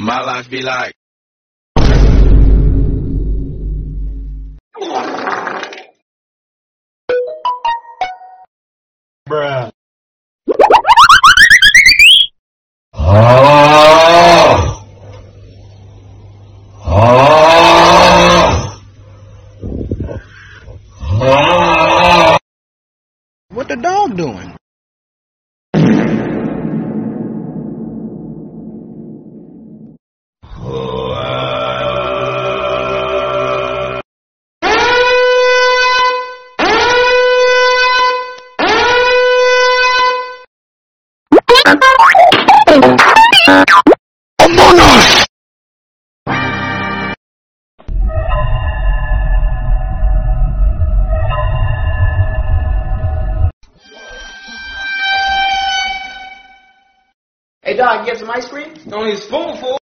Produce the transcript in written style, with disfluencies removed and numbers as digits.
My life be like. Bruh. What the dog doing? Among Us! Hey, dog, you get some ice cream? Only a spoonful.